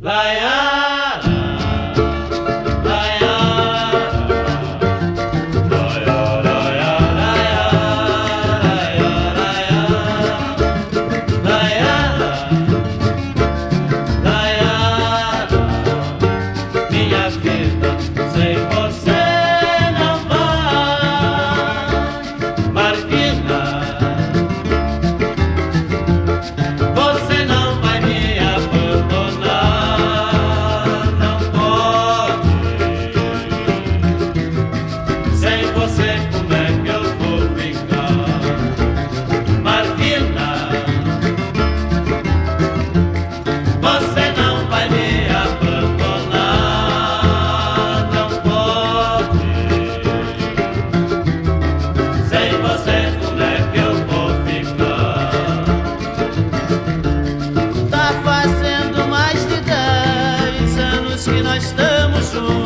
Minha vida sem você não vai, Marfina. Você não vai me abandonar, não pode. Sem você como é que eu vou ficar, Marfina? Você não vai me abandonar, não pode. Sem você como é que eu vou ficar? Tá fazendo mais de 10 anos que nós estamos juntos.